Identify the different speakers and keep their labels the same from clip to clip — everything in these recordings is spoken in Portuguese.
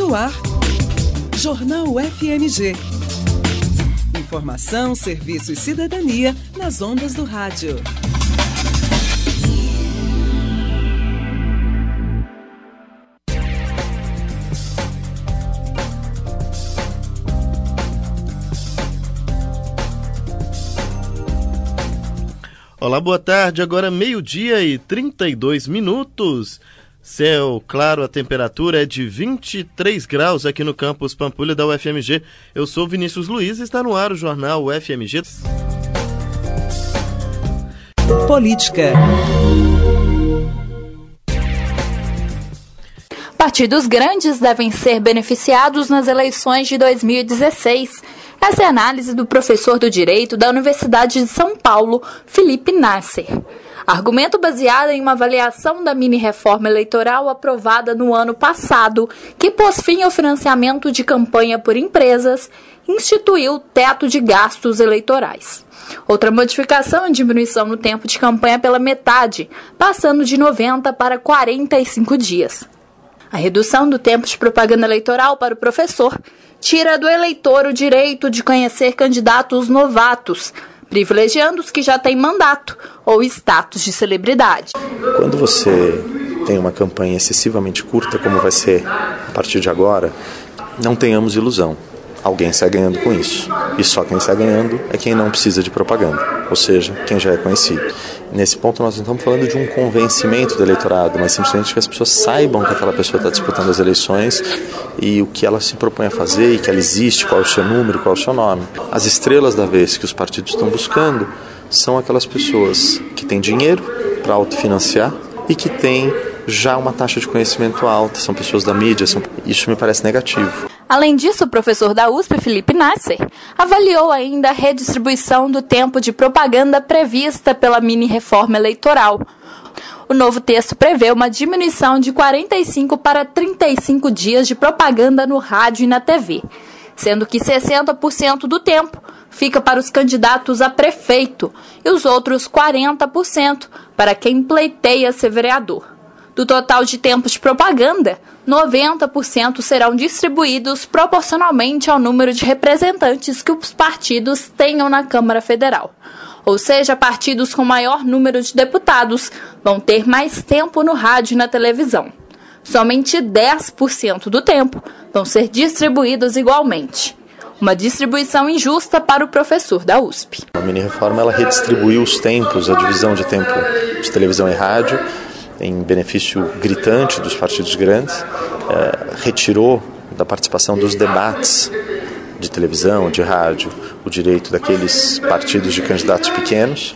Speaker 1: No ar, Jornal FMG. Informação, serviço e cidadania nas ondas do rádio.
Speaker 2: Olá, boa tarde. Agora 12:32. Céu claro, a temperatura é de 23 graus aqui no campus Pampulha da UFMG. Eu sou Vinícius Luiz e está no ar o Jornal UFMG.
Speaker 1: Política.
Speaker 3: Partidos grandes devem ser beneficiados nas eleições de 2016. Essa é a análise do professor do Direito da Universidade de São Paulo, Felipe Nasser. Argumento baseado em uma avaliação da mini-reforma eleitoral aprovada no ano passado, que pôs fim ao financiamento de campanha por empresas e instituiu teto de gastos eleitorais. Outra modificação é a diminuição no tempo de campanha pela metade, passando de 90 para 45 dias. A redução do tempo de propaganda eleitoral para o professor tira do eleitor o direito de conhecer candidatos novatos, privilegiando os que já têm mandato ou status de celebridade.
Speaker 4: Quando você tem uma campanha excessivamente curta, como vai ser a partir de agora, não tenhamos ilusão. Alguém sai ganhando com isso. E só quem sai ganhando é quem não precisa de propaganda, ou seja, quem já é conhecido. Nesse ponto nós não estamos falando de um convencimento do eleitorado, mas simplesmente que as pessoas saibam que aquela pessoa está disputando as eleições e o que ela se propõe a fazer e que ela existe, qual é o seu número, qual é o seu nome. As estrelas da vez que os partidos estão buscando são aquelas pessoas que têm dinheiro para autofinanciar e que têm já uma taxa de conhecimento alta, são pessoas da mídia, isso me parece negativo.
Speaker 3: Além disso, o professor da USP, Felipe Nasser, avaliou ainda a redistribuição do tempo de propaganda prevista pela mini-reforma eleitoral. O novo texto prevê uma diminuição de 45 para 35 dias de propaganda no rádio e na TV, sendo que 60% do tempo fica para os candidatos a prefeito e os outros 40% para quem pleiteia ser vereador. Do total de tempo de propaganda, 90% serão distribuídos proporcionalmente ao número de representantes que os partidos tenham na Câmara Federal. Ou seja, partidos com maior número de deputados vão ter mais tempo no rádio e na televisão. Somente 10% do tempo vão ser distribuídos igualmente. Uma distribuição injusta para o professor da USP.
Speaker 4: A mini-reforma ela redistribuiu os tempos, a divisão de tempo de televisão e rádio, em benefício gritante dos partidos grandes, retirou da participação dos debates de televisão, de rádio, o direito daqueles partidos de candidatos pequenos.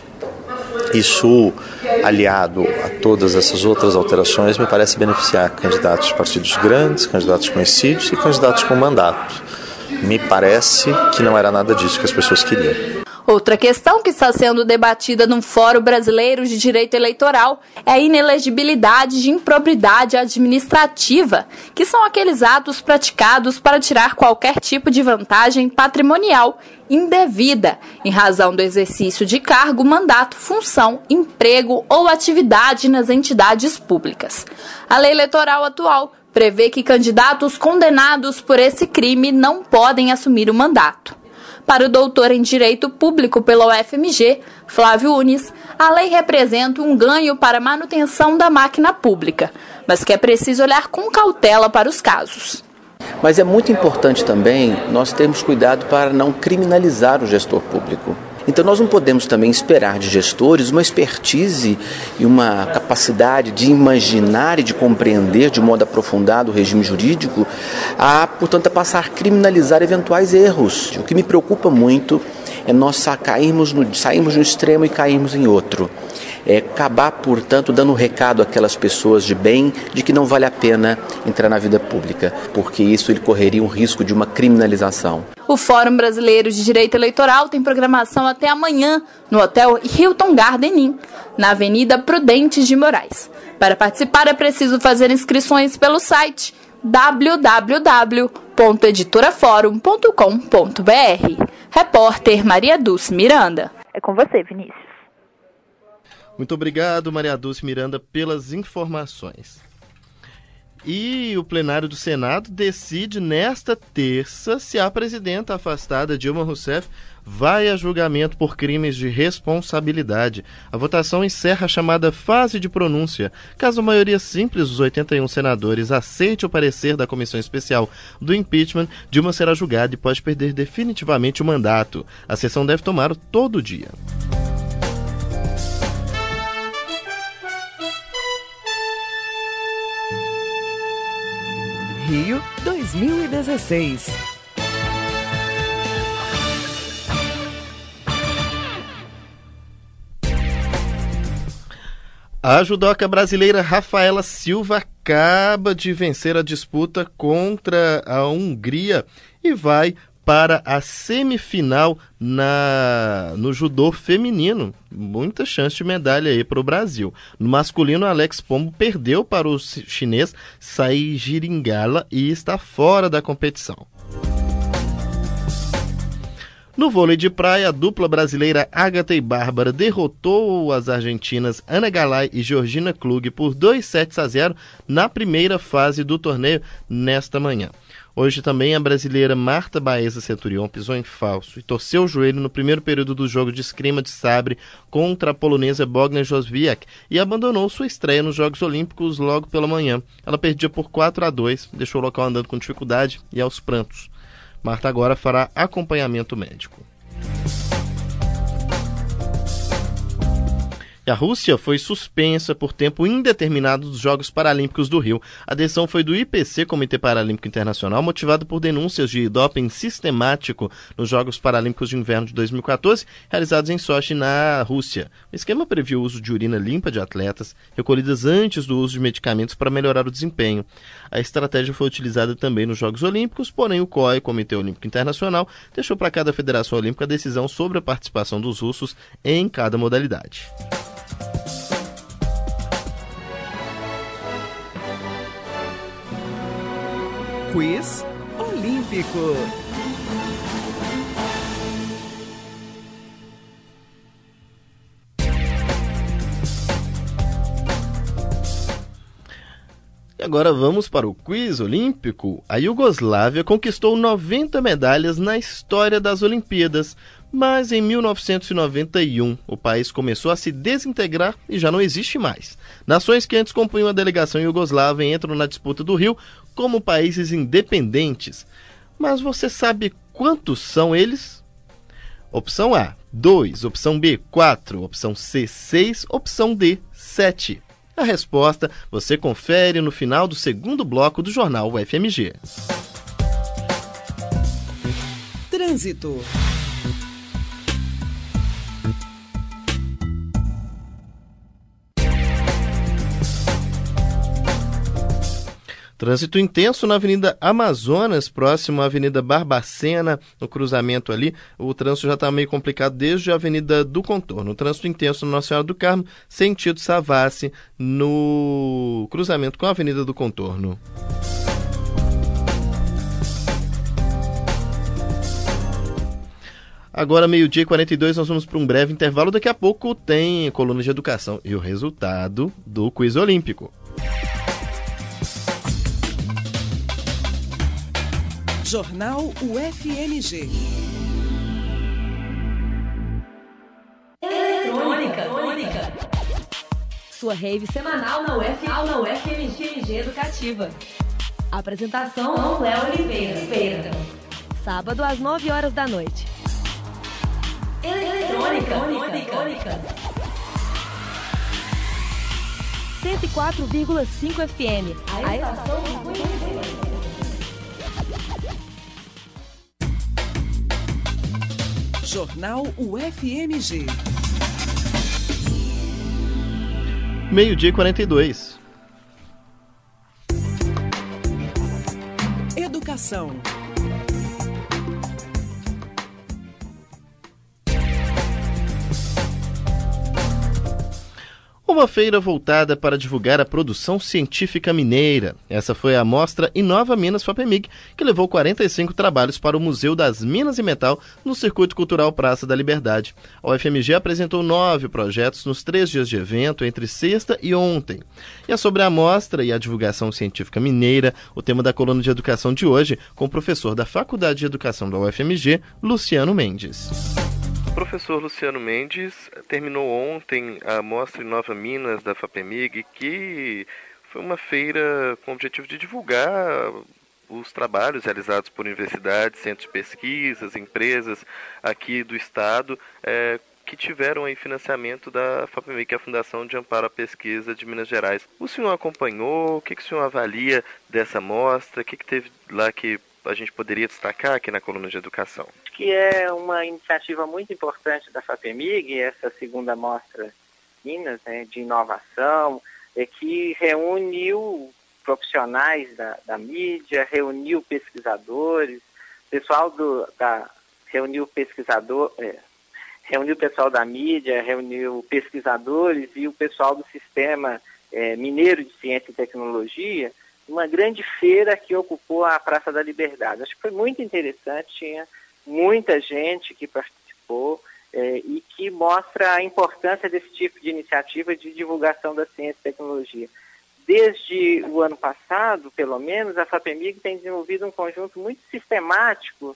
Speaker 4: Isso, aliado a todas essas outras alterações, me parece beneficiar candidatos de partidos grandes, candidatos conhecidos e candidatos com mandato. Me parece que não era nada disso que as pessoas queriam.
Speaker 3: Outra questão que está sendo debatida no Fórum Brasileiro de Direito Eleitoral é a inelegibilidade de improbidade administrativa, que são aqueles atos praticados para tirar qualquer tipo de vantagem patrimonial indevida em razão do exercício de cargo, mandato, função, emprego ou atividade nas entidades públicas. A lei eleitoral atual prevê que candidatos condenados por esse crime não podem assumir o mandato. Para o doutor em Direito Público pela UFMG, Flávio Unis, a lei representa um ganho para a manutenção da máquina pública, mas que é preciso olhar com cautela para os casos.
Speaker 5: Mas é muito importante também nós termos cuidado para não criminalizar o gestor público. Então nós não podemos também esperar de gestores uma expertise e uma capacidade de imaginar e de compreender de modo aprofundado o regime jurídico, portanto, a passar a criminalizar eventuais erros. O que me preocupa muito é nós sairmos no extremo e cairmos em outro. Acabar, portanto, dando um recado àquelas pessoas de bem de que não vale a pena entrar na vida pública, porque isso ele correria um risco de uma criminalização.
Speaker 3: O Fórum Brasileiro de Direito Eleitoral tem programação até amanhã no Hotel Hilton Garden Inn, na Avenida Prudentes de Moraes. Para participar é preciso fazer inscrições pelo site www.editoraforum.com.br. Repórter Maria Dulce Miranda.
Speaker 6: É com você, Vinícius.
Speaker 2: Muito obrigado, Maria Dulce Miranda, pelas informações. E o plenário do Senado decide nesta terça se a presidenta afastada Dilma Rousseff vai a julgamento por crimes de responsabilidade. A votação encerra a chamada fase de pronúncia. Caso a maioria simples dos 81 senadores aceite o parecer da Comissão Especial do Impeachment, Dilma será julgada e pode perder definitivamente o mandato. A sessão deve tomar todo o dia.
Speaker 1: Rio 2016.
Speaker 2: A judoca brasileira Rafaela Silva acaba de vencer a disputa contra a Hungria e vai para a semifinal no judô feminino. Muita chance de medalha aí para o Brasil. No masculino, Alex Pombo perdeu para o chinês Sai Giringala e está fora da competição. No vôlei de praia, a dupla brasileira Agatha e Bárbara derrotou as argentinas Ana Galay e Georgina Klug por 2-0 na primeira fase do torneio nesta manhã. Hoje também a brasileira Marta Baeza Centurion pisou em falso e torceu o joelho no primeiro período do jogo de esgrima de sabre contra a polonesa Bogna Jozwiak e abandonou sua estreia nos Jogos Olímpicos logo pela manhã. Ela perdia por 4-2, deixou o local andando com dificuldade e aos prantos. Marta agora fará acompanhamento médico. E a Rússia foi suspensa por tempo indeterminado dos Jogos Paralímpicos do Rio. A decisão foi do IPC, Comitê Paralímpico Internacional, motivado por denúncias de doping sistemático nos Jogos Paralímpicos de Inverno de 2014, realizados em Sochi, na Rússia. O esquema previu o uso de urina limpa de atletas, recolhidas antes do uso de medicamentos para melhorar o desempenho. A estratégia foi utilizada também nos Jogos Olímpicos, porém o COI, Comitê Olímpico Internacional, deixou para cada federação olímpica a decisão sobre a participação dos russos em cada modalidade.
Speaker 1: Quiz Olímpico.
Speaker 2: E agora vamos para o quiz olímpico. A Iugoslávia conquistou 90 medalhas na história das Olimpíadas, mas em 1991 o país começou a se desintegrar e já não existe mais. Nações que antes compunham a delegação iugoslava entram na disputa do Rio como países independentes. Mas você sabe quantos são eles? Opção A, 2. Opção B, 4. Opção C, 6. Opção D, 7. A resposta você confere no final do segundo bloco do Jornal UFMG.
Speaker 1: Trânsito.
Speaker 2: Trânsito intenso na Avenida Amazonas, próximo à Avenida Barbacena, no cruzamento ali. O trânsito já está meio complicado desde a Avenida do Contorno. Trânsito intenso na Nossa Senhora do Carmo, sentido Savassi, no cruzamento com a Avenida do Contorno. Agora, 12h42, nós vamos para um breve intervalo. Daqui a pouco tem coluna de educação e o resultado do quiz olímpico.
Speaker 1: Jornal UFMG.
Speaker 6: Eletrônica. Sua rave semanal na UFMG Educativa. Apresentação Léo Oliveira. Sábado às 9 horas da noite. Eletrônica. 104,5 FM. A estação do conhecimento.
Speaker 1: Jornal UFMG.
Speaker 2: 12h42.
Speaker 1: Educação.
Speaker 2: Uma feira voltada para divulgar a produção científica mineira. Essa foi a mostra Inova Minas FAPEMIG, que levou 45 trabalhos para o Museu das Minas e Metal no Circuito Cultural Praça da Liberdade. A UFMG apresentou 9 projetos nos 3 dias de evento, entre sexta e ontem. E é sobre a mostra e a divulgação científica mineira, o tema da coluna de educação de hoje, com o professor da Faculdade de Educação da UFMG, Luciano Mendes.
Speaker 7: O professor Luciano Mendes terminou ontem a mostra Inova Minas da FAPEMIG, que foi uma feira com o objetivo de divulgar os trabalhos realizados por universidades, centros de pesquisas, empresas aqui do estado, que tiveram aí financiamento da FAPEMIG, que é a Fundação de Amparo à Pesquisa de Minas Gerais. O senhor acompanhou? O que o senhor avalia dessa mostra? O que teve lá que a gente poderia destacar aqui na coluna de educação?
Speaker 8: Que é uma iniciativa muito importante da FAPEMIG, essa segunda mostra Minas, de inovação, que reuniu profissionais da mídia, reuniu pesquisadores, reuniu o pessoal da mídia, reuniu pesquisadores e o pessoal do Sistema Mineiro de Ciência e Tecnologia, uma grande feira que ocupou a Praça da Liberdade. Acho que foi muito interessante, tinha muita gente que participou e que mostra a importância desse tipo de iniciativa de divulgação da ciência e tecnologia. Desde o ano passado, pelo menos, a FAPEMIG tem desenvolvido um conjunto muito sistemático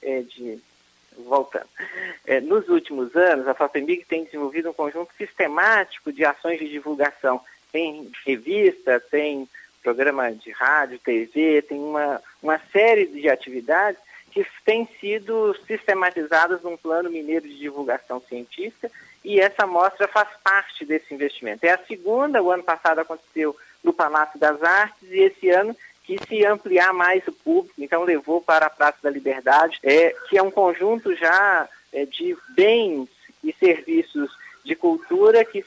Speaker 8: nos últimos anos, a FAPEMIG tem desenvolvido um conjunto sistemático de ações de divulgação. Tem revista, tem programa de rádio, TV, tem uma série de atividades que têm sido sistematizadas num plano mineiro de divulgação científica, e essa mostra faz parte desse investimento. É a segunda, o ano passado aconteceu no Palácio das Artes, e esse ano quis se ampliar mais o público, então levou para a Praça da Liberdade, que é um conjunto já de bens e serviços de cultura que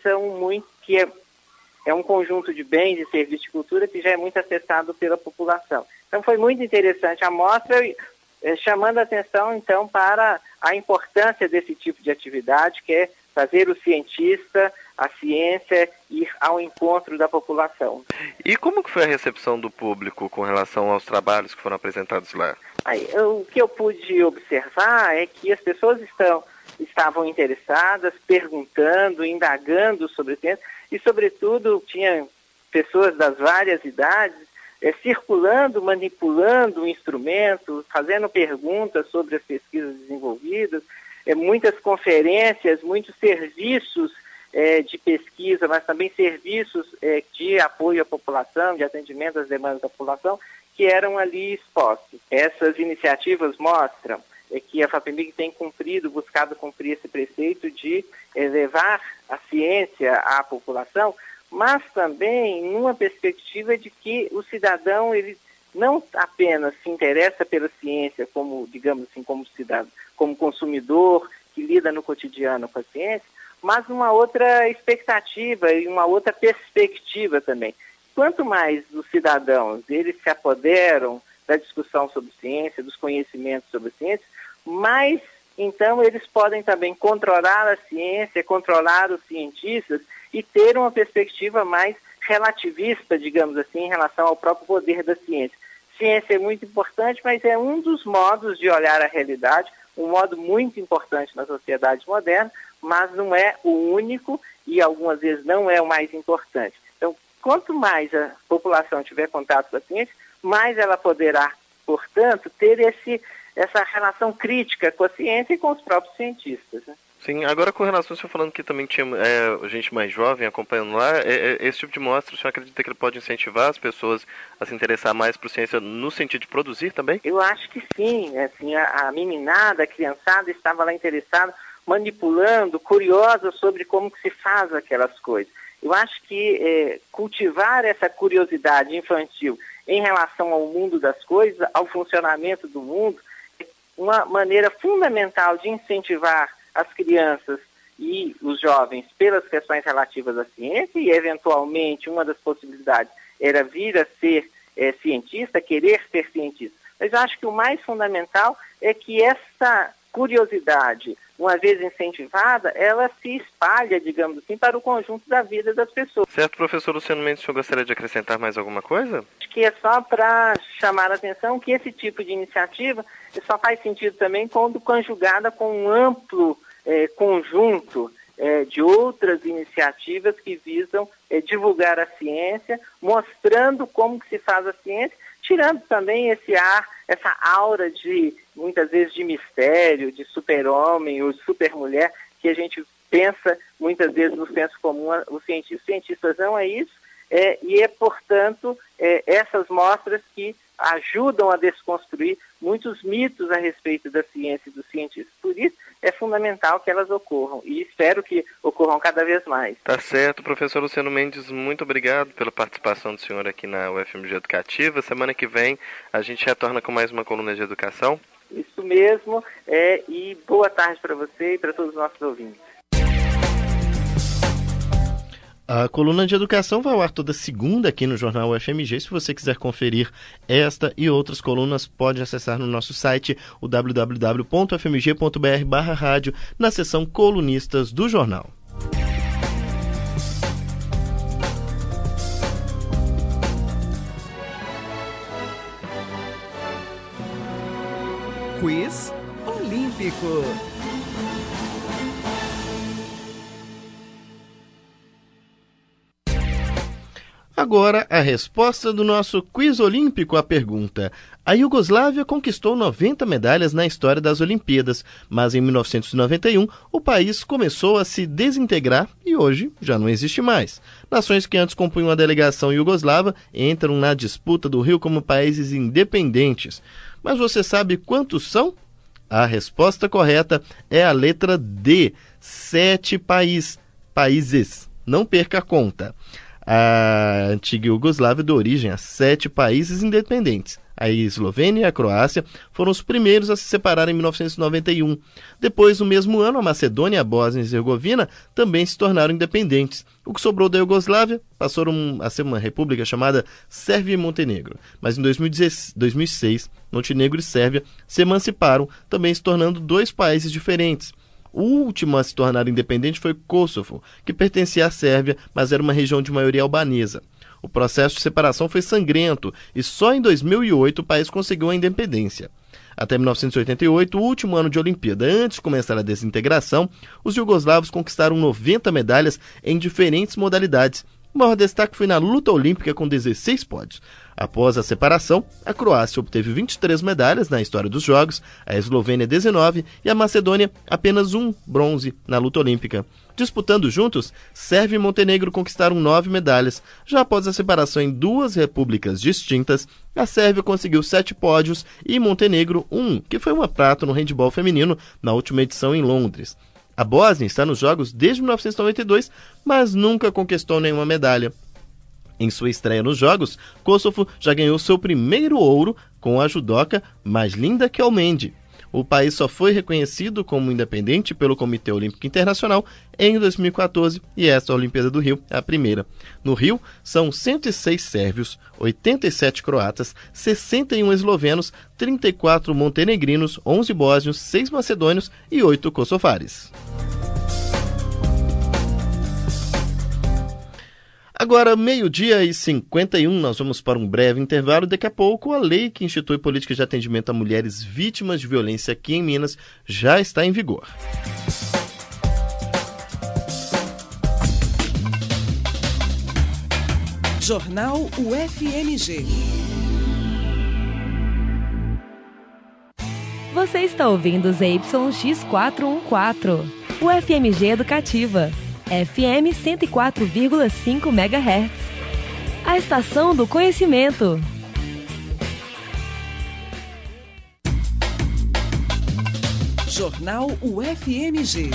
Speaker 8: é um conjunto de bens e serviços de cultura que já é muito acessado pela população. Então foi muito interessante a mostra, chamando a atenção então para a importância desse tipo de atividade, que é fazer o cientista, a ciência, ir ao encontro da população.
Speaker 7: E como que foi a recepção do público com relação aos trabalhos que foram apresentados lá?
Speaker 8: O que eu pude observar é que as pessoas estavam interessadas, perguntando, indagando sobre o tema, e, sobretudo, tinha pessoas das várias idades circulando, manipulando o instrumento, fazendo perguntas sobre as pesquisas desenvolvidas, muitas conferências, muitos serviços de pesquisa, mas também serviços de apoio à população, de atendimento às demandas da população, que eram ali expostos. Essas iniciativas mostram que a FAPEMIG tem buscado cumprir esse preceito de levar a ciência à população, mas também numa perspectiva de que o cidadão ele não apenas se interessa pela ciência como, digamos assim, como cidadão, como consumidor que lida no cotidiano com a ciência, mas uma outra expectativa e uma outra perspectiva também. Quanto mais os cidadãos eles se apoderam da discussão sobre ciência, dos conhecimentos sobre ciência, mais então eles podem também controlar a ciência, controlar os cientistas e ter uma perspectiva mais relativista, digamos assim, em relação ao próprio poder da ciência. Ciência é muito importante, mas é um dos modos de olhar a realidade, um modo muito importante na sociedade moderna, mas não é o único e algumas vezes não é o mais importante. Então, quanto mais a população tiver contato com a ciência, mais ela poderá, portanto, ter essa relação crítica com a ciência e com os próprios cientistas, né?
Speaker 7: Sim, agora com relação ao senhor falando que também tinha gente mais jovem acompanhando lá, esse tipo de mostra, o senhor acredita que ele pode incentivar as pessoas a se interessar mais por ciência no sentido de produzir também?
Speaker 8: Eu acho que sim, assim, a meninada, a criançada estava lá interessada, manipulando, curiosa sobre como que se faz aquelas coisas. Eu acho que cultivar essa curiosidade infantil em relação ao mundo das coisas, ao funcionamento do mundo, é uma maneira fundamental de incentivar as crianças e os jovens pelas questões relativas à ciência, e eventualmente uma das possibilidades era vir a ser cientista, querer ser cientista. Mas eu acho que o mais fundamental é que essa curiosidade uma vez incentivada, ela se espalha, digamos assim, para o conjunto da vida das pessoas.
Speaker 7: Certo, professor Luciano Mendes, o senhor gostaria de acrescentar mais alguma coisa?
Speaker 8: Acho que é só para chamar a atenção que esse tipo de iniciativa só faz sentido também quando conjugada com um amplo conjunto de outras iniciativas que visam divulgar a ciência, mostrando como que se faz a ciência, tirando também esse ar, essa aura de, muitas vezes, de mistério, de super-homem ou de super-mulher, que a gente pensa, muitas vezes, no senso comum, os cientistas não é isso, portanto, essas mostras que ajudam a desconstruir muitos mitos a respeito da ciência e dos cientistas. Por isso, é fundamental que elas ocorram e espero que ocorram cada vez mais.
Speaker 7: Tá certo, professor Luciano Mendes, muito obrigado pela participação do senhor aqui na UFMG Educativa. Semana que vem a gente retorna com mais uma coluna de educação.
Speaker 8: Isso mesmo, e boa tarde para você e para todos os nossos ouvintes.
Speaker 2: A coluna de educação vai ao ar toda segunda aqui no Jornal UFMG. Se você quiser conferir esta e outras colunas, pode acessar no nosso site o www.fmg.br/rádio na seção Colunistas do Jornal.
Speaker 1: Quiz Olímpico.
Speaker 2: Agora, a resposta do nosso quiz olímpico à pergunta. A Iugoslávia conquistou 90 medalhas na história das Olimpíadas, mas em 1991 o país começou a se desintegrar e hoje já não existe mais. Nações que antes compunham a delegação iugoslava entram na disputa do Rio como países independentes. Mas você sabe quantos são? A resposta correta é a letra D, 7 países. Não perca a conta. A antiga Iugoslávia deu origem a 7 países independentes. A Eslovênia e a Croácia foram os primeiros a se separar em 1991. Depois, no mesmo ano, a Macedônia e a Bósnia e Herzegovina também se tornaram independentes. O que sobrou da Iugoslávia passou a ser uma república chamada Sérvia e Montenegro. Mas em 2006, Montenegro e Sérvia se emanciparam, também se tornando 2 países diferentes. O último a se tornar independente foi Kosovo, que pertencia à Sérvia, mas era uma região de maioria albanesa. O processo de separação foi sangrento e só em 2008 o país conseguiu a independência. Até 1988, o último ano de Olimpíada, antes de começar a desintegração, os iugoslavos conquistaram 90 medalhas em diferentes modalidades. O maior destaque foi na luta olímpica com 16 pódios. Após a separação, a Croácia obteve 23 medalhas na história dos Jogos, a Eslovênia 19 e a Macedônia apenas 1 bronze na luta olímpica. Disputando juntos, Sérvia e Montenegro conquistaram 9 medalhas. Já após a separação em 2 repúblicas distintas, a Sérvia conseguiu 7 pódios e Montenegro 1, que foi uma prata no handebol feminino na última edição em Londres. A Bósnia está nos Jogos desde 1992, mas nunca conquistou nenhuma medalha. Em sua estreia nos Jogos, Kosovo já ganhou seu primeiro ouro com a judoca mais linda que Almendi. O país só foi reconhecido como independente pelo Comitê Olímpico Internacional em 2014 e esta Olimpíada do Rio é a primeira. No Rio, são 106 sérvios, 87 croatas, 61 eslovenos, 34 montenegrinos, 11 bósnios, 6 macedônios e 8 kosovares. Agora, 12h51, nós vamos para um breve intervalo. Daqui a pouco, a lei que institui políticas de atendimento a mulheres vítimas de violência aqui em Minas já está em vigor.
Speaker 1: Jornal UFMG.
Speaker 6: Você está ouvindo ZYX414, UFMG Educativa. FM 104,5 MHz. A estação do conhecimento.
Speaker 1: Jornal UFMG.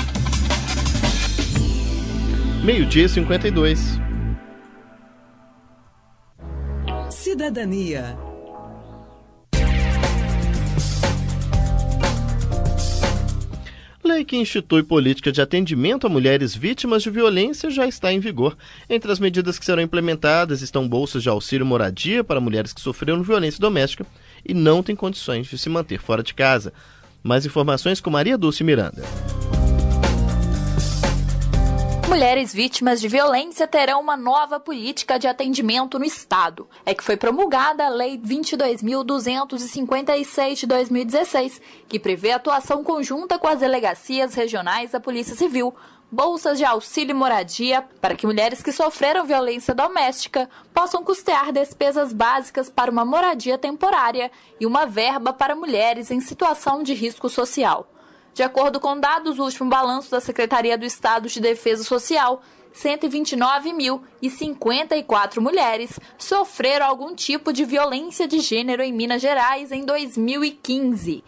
Speaker 2: 12h52.
Speaker 1: Cidadania.
Speaker 2: Lei que institui política de atendimento a mulheres vítimas de violência já está em vigor. Entre as medidas que serão implementadas estão bolsas de auxílio moradia para mulheres que sofreram violência doméstica e não têm condições de se manter fora de casa. Mais informações com Maria Dulce Miranda.
Speaker 3: Mulheres vítimas de violência terão uma nova política de atendimento no Estado. É que foi promulgada a Lei 22.256 de 2016, que prevê atuação conjunta com as delegacias regionais da Polícia Civil, bolsas de auxílio e moradia para que mulheres que sofreram violência doméstica possam custear despesas básicas para uma moradia temporária e uma verba para mulheres em situação de risco social. De acordo com dados do último balanço da Secretaria do Estado de Defesa Social, 129.054 mulheres sofreram algum tipo de violência de gênero em Minas Gerais em 2015.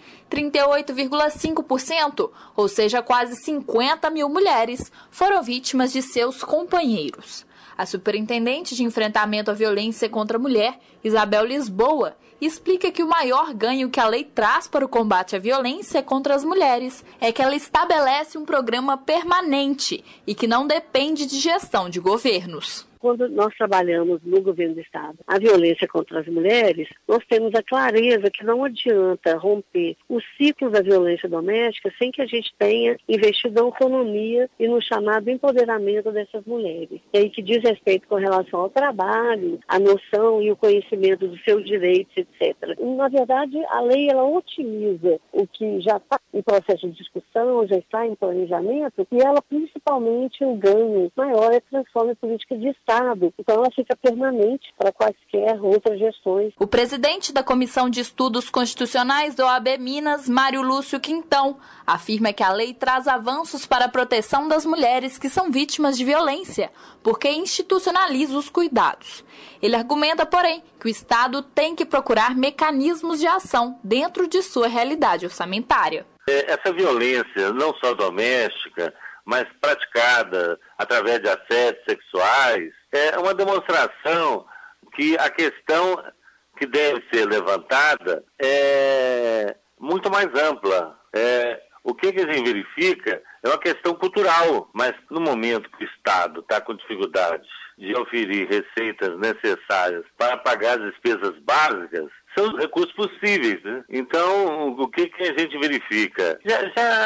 Speaker 3: 38,5%, ou seja, quase 50 mil mulheres, foram vítimas de seus companheiros. A superintendente de enfrentamento à violência contra a mulher, Isabel Lisboa, explica que o maior ganho que a lei traz para o combate à violência contra as mulheres é que ela estabelece um programa permanente e que não depende de gestão de governos.
Speaker 9: Quando nós trabalhamos no governo do Estado a violência contra as mulheres, nós temos a clareza que não adianta romper o ciclo da violência doméstica sem que a gente tenha investido na autonomia e no chamado empoderamento dessas mulheres. E aí que diz respeito com relação ao trabalho, a noção e o conhecimento dos seus direitos, etc. Na verdade, a lei ela otimiza o que já está em processo de discussão, já está em planejamento, e ela principalmente o ganho maior é transforma a política de Estado. Então ela fica permanente para quaisquer outras gestões.
Speaker 3: O presidente da Comissão de Estudos Constitucionais da OAB Minas, Mário Lúcio Quintão, afirma que a lei traz avanços para a proteção das mulheres que são vítimas de violência, porque institucionaliza os cuidados. Ele argumenta, porém, que o Estado tem que procurar mecanismos de ação dentro de sua realidade orçamentária.
Speaker 10: Essa violência, não só doméstica, mas praticada através de assédios sexuais, é uma demonstração que a questão que deve ser levantada é muito mais ampla. O que a gente verifica é uma questão cultural, mas no momento que o Estado está com dificuldade de oferir receitas necessárias para pagar as despesas básicas, são recursos possíveis, né? Então, o que a gente verifica? Já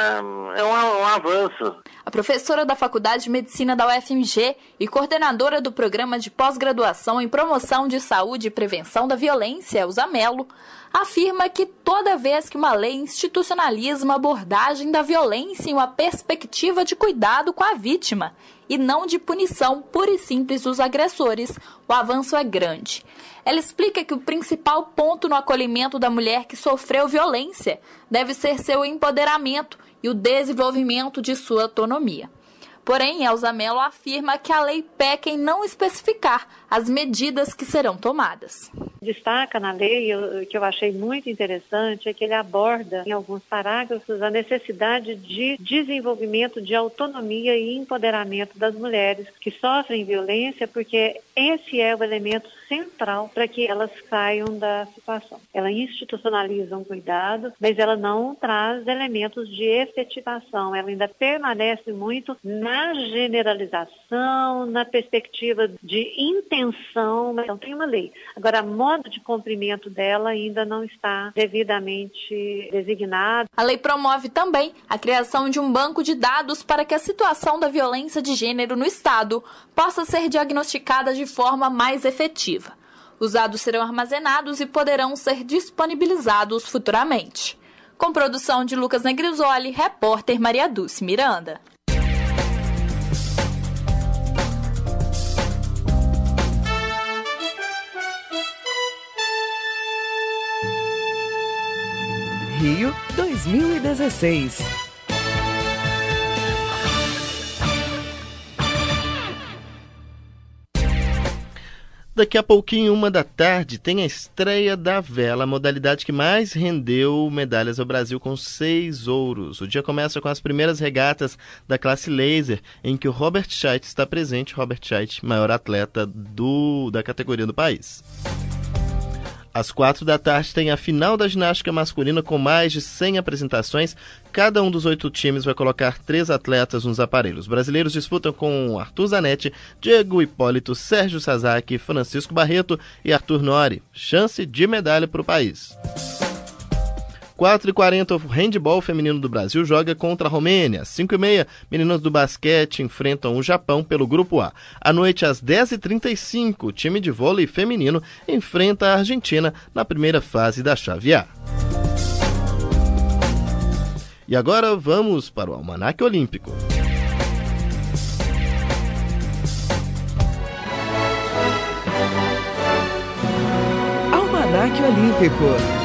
Speaker 10: é um avanço.
Speaker 3: A professora da Faculdade de Medicina da UFMG e coordenadora do Programa de Pós-Graduação em Promoção de Saúde e Prevenção da Violência, Elza Mello, afirma que toda vez que uma lei institucionaliza uma abordagem da violência em uma perspectiva de cuidado com a vítima e não de punição pura e simples dos agressores, o avanço é grande. Ela explica que o principal ponto no acolhimento da mulher que sofreu violência deve ser seu empoderamento e o desenvolvimento de sua autonomia. Porém, Elza Mello afirma que a lei peca em não especificar as medidas que serão tomadas.
Speaker 9: Destaca na lei, que eu achei muito interessante, é que ele aborda em alguns parágrafos a necessidade de desenvolvimento de autonomia e empoderamento das mulheres que sofrem violência, porque esse é o elemento central para que elas saiam da situação. Ela institucionaliza um cuidado, mas ela não traz elementos de efetivação, ela ainda permanece muito na generalização, na perspectiva de intenção, mas não tem uma lei. Agora, modo de cumprimento dela ainda não está devidamente designado.
Speaker 3: A lei promove também a criação de um banco de dados para que a situação da violência de gênero no Estado possa ser diagnosticada de forma mais efetiva. Os dados serão armazenados e poderão ser disponibilizados futuramente. Com produção de Lucas Negrisoli, repórter Maria Dulce Miranda.
Speaker 1: Rio 2016.
Speaker 2: Daqui a pouquinho, 13h, tem a estreia da vela, a modalidade que mais rendeu medalhas ao Brasil, com 6 ouros. O dia começa com as primeiras regatas da classe laser, em que o Robert Scheidt está presente. Robert Scheidt, maior atleta da categoria do país. Às 16h tem a final da ginástica masculina com mais de 100 apresentações. Cada um dos 8 times vai colocar 3 atletas nos aparelhos. Os brasileiros disputam com Arthur Zanetti, Diego Hipólito, Sérgio Sasaki, Francisco Barreto e Arthur Nori. Chance de medalha para o país. 4h40, o handebol feminino do Brasil joga contra a Romênia. 5h30, meninas do basquete enfrentam o Japão pelo Grupo A. À noite, às 10h35, o time de vôlei feminino enfrenta a Argentina na primeira fase da chave A. E agora vamos para o Almanaque Olímpico.
Speaker 1: Almanaque Olímpico.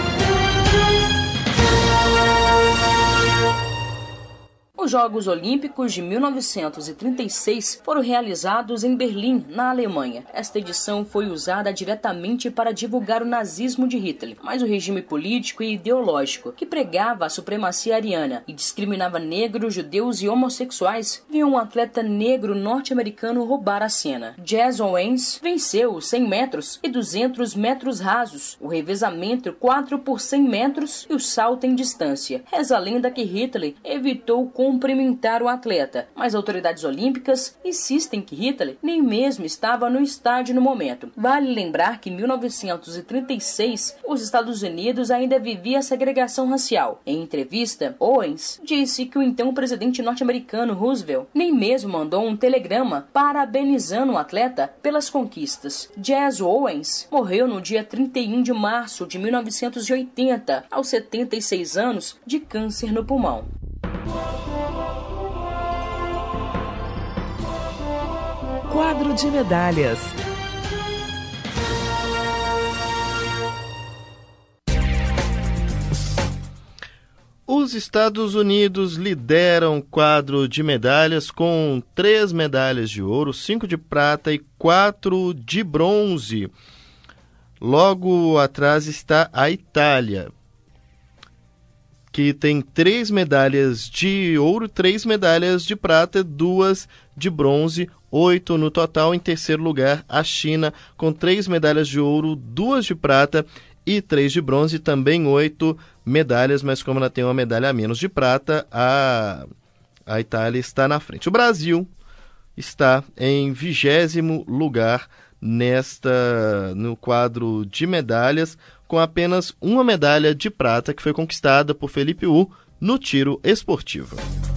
Speaker 11: Os Jogos Olímpicos de 1936 foram realizados em Berlim, na Alemanha. Esta edição foi usada diretamente para divulgar o nazismo de Hitler, mas o regime político e ideológico, que pregava a supremacia ariana e discriminava negros, judeus e homossexuais, viu um atleta negro norte-americano roubar a cena. Jazz Owens venceu os 100 metros e 200 metros rasos, o revezamento 4 por 100 metros e o salto em distância. Reza a lenda que Hitler evitou cumprimentar o atleta, mas autoridades olímpicas insistem que Hitler nem mesmo estava no estádio no momento. Vale lembrar que em 1936 os Estados Unidos ainda vivia a segregação racial. Em entrevista, Owens disse que o então presidente norte-americano Roosevelt nem mesmo mandou um telegrama parabenizando o atleta pelas conquistas. Jazz Owens morreu no dia 31 de março de 1980, aos 76 anos, de câncer no pulmão.
Speaker 1: Quadro de medalhas.
Speaker 2: Os Estados Unidos lideram o quadro de medalhas com 3 medalhas de ouro, 5 de prata e 4 de bronze. Logo atrás está a Itália, que tem 3 medalhas de ouro, 3 medalhas de prata, 2 de bronze, 8 no total. Em terceiro lugar, a China, com 3 medalhas de ouro, 2 de prata e 3 de bronze, também 8 medalhas, mas como ela tem uma medalha a menos de prata, a Itália está na frente. O Brasil está em 20º lugar no quadro de medalhas, com apenas uma medalha de prata que foi conquistada por Felipe Hu no tiro esportivo.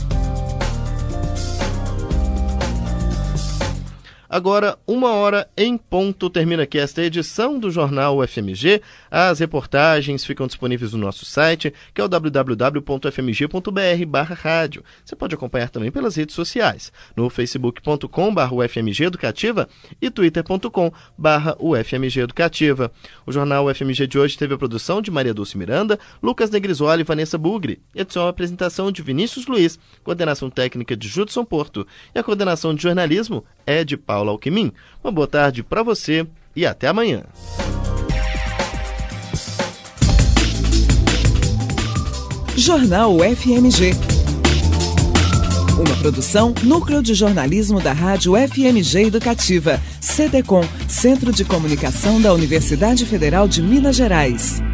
Speaker 2: Agora, 1h em ponto, termina aqui esta edição do Jornal UFMG. As reportagens ficam disponíveis no nosso site, que é o www.fmg.br/rádio. Você pode acompanhar também pelas redes sociais, no facebook.com/UFMG Educativa e twitter.com/UFMG Educativa. O Jornal UFMG de hoje teve a produção de Maria Dulce Miranda, Lucas Negrisoli e Vanessa Bugri, edição e apresentação de Vinícius Luiz, coordenação técnica de Judson Porto e a coordenação de jornalismo é de Paula Alquimim. Uma boa tarde para você e até amanhã.
Speaker 1: Jornal UFMG. Uma produção Núcleo de Jornalismo da Rádio UFMG Educativa, CDCom, Centro de Comunicação da Universidade Federal de Minas Gerais.